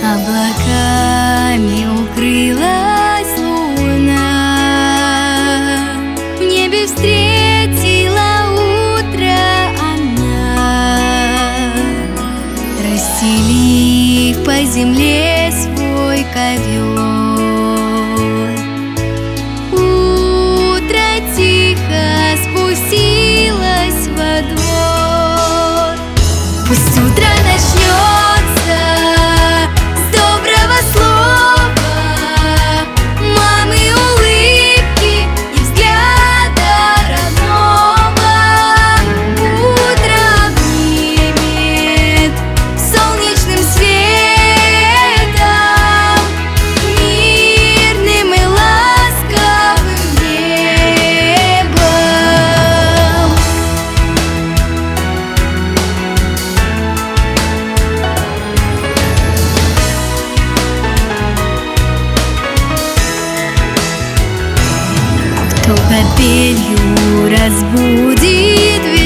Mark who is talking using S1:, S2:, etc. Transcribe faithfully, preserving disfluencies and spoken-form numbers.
S1: Облаками укрылась луна, в небе встретила утро она, расстелив по земле свой ковер. Утро тихо спустилось во двор. Пусть утро начнется с доброго слова, мамы улыбки и взгляда родного. Утро обнимет солнечным светом, мирным и ласковым небом. Кто капелью разбудит